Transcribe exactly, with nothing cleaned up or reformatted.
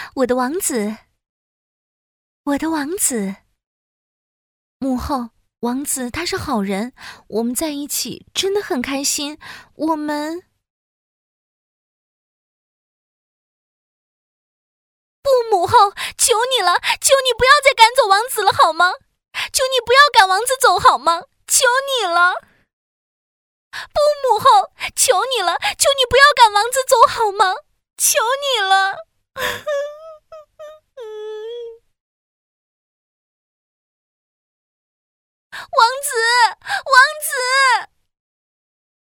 我的王子，我的王子。母后，王子他是好人，我们在一起真的很开心。我们……不，母后，求你了，求你不要再赶走王子了，好吗？求你不要赶王子走，好吗？求你了。不，母后，求你了，求你不要赶王子走，好吗？求你了。